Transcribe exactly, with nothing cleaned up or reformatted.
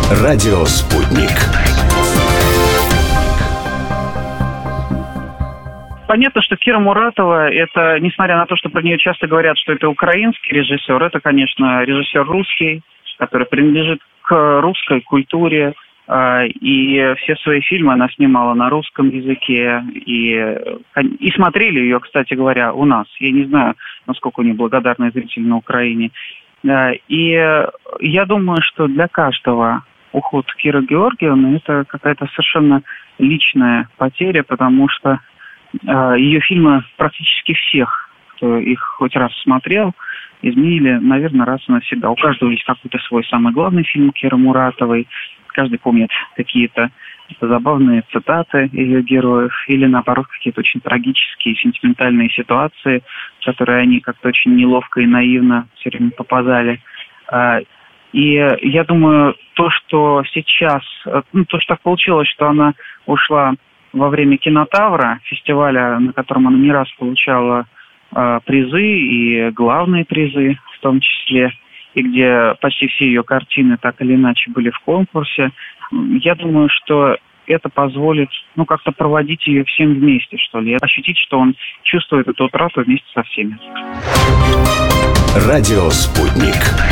Радио «Спутник». Понятно, что Кира Муратова, это, несмотря на то, что про нее часто говорят, что это украинский режиссер, это, конечно, режиссер русский, который принадлежит к русской культуре, и все свои фильмы она снимала на русском языке, и, и смотрели ее, кстати говоря, у нас. Я не знаю, насколько у нее благодарные зрители на Украине. И я думаю, что для каждого уход Киры Георгиевны это какая-то совершенно личная потеря, потому что ее фильмы практически всех, кто их хоть раз смотрел, изменили, наверное, раз и навсегда. У каждого есть какой-то свой самый главный фильм Киры Муратовой. Каждый помнит какие-то забавные цитаты ее героев или, наоборот, какие-то очень трагические, сентиментальные ситуации, в которые они как-то очень неловко и наивно все время попадали. И я думаю, то, что сейчас, ну, то, что так получилось, что она ушла во время Кинотавра, фестиваля, на котором она не раз получала призы и главные призы в том числе, и где почти все ее картины так или иначе были в конкурсе. Я думаю, что это позволит, ну, как-то проводить ее всем вместе, что ли, ощутить, что он чувствует эту утрату вместе со всеми. Радио «Спутник».